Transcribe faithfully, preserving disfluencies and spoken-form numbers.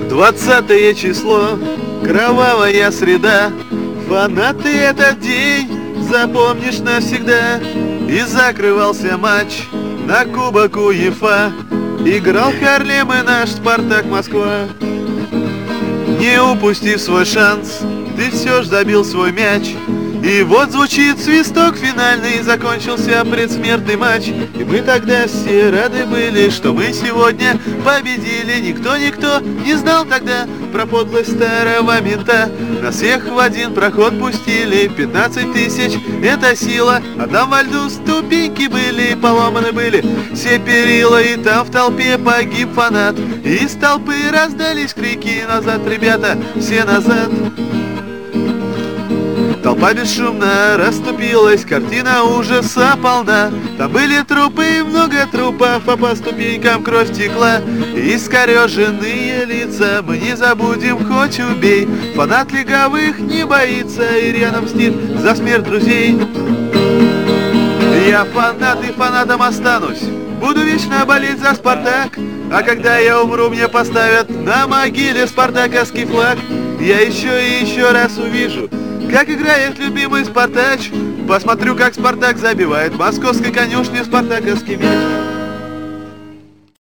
Двадцатое число, кровавая среда. Фанаты этот день запомнишь навсегда. И закрывался матч на Кубок УЕФА. Играл Харлем и наш Спартак Москва. Не упустив свой шанс, ты все ж забил свой мяч. И вот звучит свисток финальный, закончился предсмертный матч. И мы тогда все рады были, что мы сегодня победили. Никто-никто не знал тогда про подлость старого мента. Нас всех в один проход пустили, пятнадцать тысяч — это сила. А там во льду ступеньки были, поломаны были все перила. И там в толпе погиб фанат. И из толпы раздались крики: назад, ребята, все назад. Толпа бесшумно расступилась, картина ужаса полна. Там были трупы, много трупов, а по ступенькам кровь текла. Искореженные лица, мы не забудем, хоть убей. Фанат лиговых не боится и рядом мстит за смерть друзей. Я фанат и фанатом останусь, буду вечно болеть за Спартак. А когда я умру, мне поставят на могиле спартаковский флаг. Я еще и еще раз увижу, как играет любимый Спартач. Посмотрю, как Спартак забивает в московской конюшне спартаковский мяч.